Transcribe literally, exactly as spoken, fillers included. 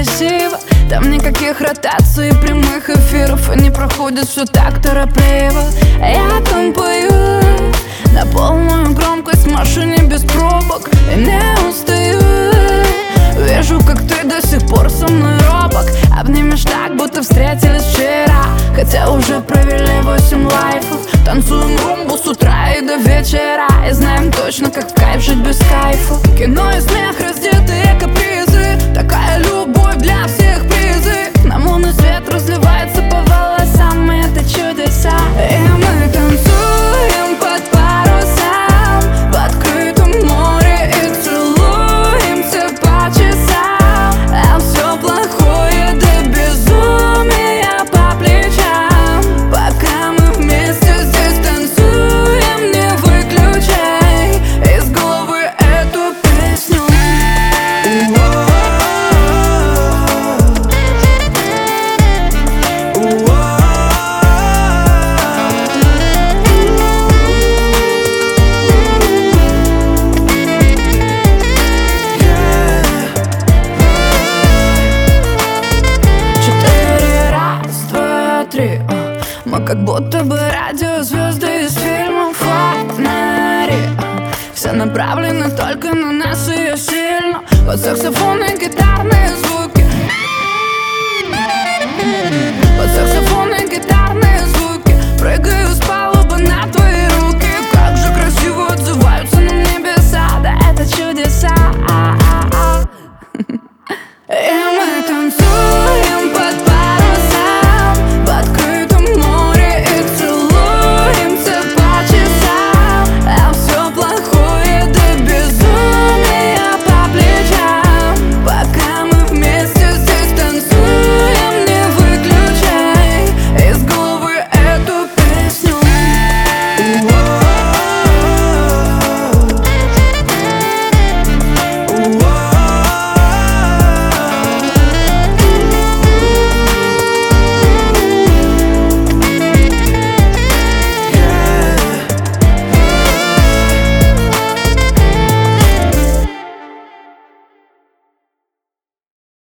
красиво. Там никаких ротаций, прямых эфиров, они проходят все так торопливо. Я там пою на полную громкость в машине без пробок и не устаю. Вижу, как ты до сих пор со мной робок. Обнимешь так, будто встретились вчера, хотя уже провели восемь лайфов. Танцуем румбу с утра и до вечера, и знаем точно, как в кайф жить без кайфа. Кино и смех, раздетые капризы, такая любовь для всех призы. Нам лунный свет разливается по волосам, и это чудеса. И мы танцуем под парусом в открытом море и целуемся по часам. А все плохое до безумия по плечам. Пока мы вместе здесь танцуем, не выключай из головы эту песню. Четыре, раз, два, три. Мы как будто бы радиозвезды из фильмов, фонари. Все направлены только на нас, и я сильно под саксофон и гитарные звуки.